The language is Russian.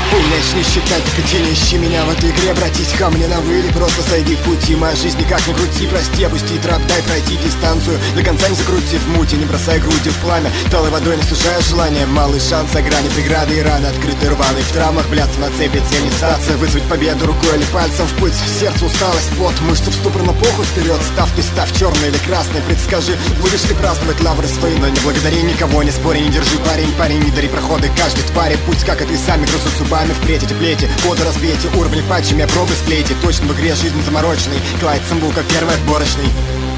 Умеешь не считать, так иди не ищи меня в этой игре. Обратись ко мне на вы или просто сойди в пути. Моя жизнь никак не крути, прости, опусти трап, дай пройти дистанцию. До конца не закрути в мути, не бросай грудью в пламя. Талой водой не сужая желание. Малый шанс, а грани, преграды и раны открыты рваные. В травмах бляться на цепи, цивилизация. Вызвать победу рукой или пальцем в путь. Сердце усталость, пот, мышцы в ступор, но похуй вперед. Став ты, став черный или красный. Предскажи, будешь ли праздновать лавры свои. Но не благодари никого, не спори, не держи парень, парень, не дари проходы каждой твари. Путь, как и ты, сами грызут зубами впредь эти плети. Коды разбейте, уровни патчами, пробы склейте. Точно в игре жизнь замороченный. Клайд Самбу, как первый отборочный.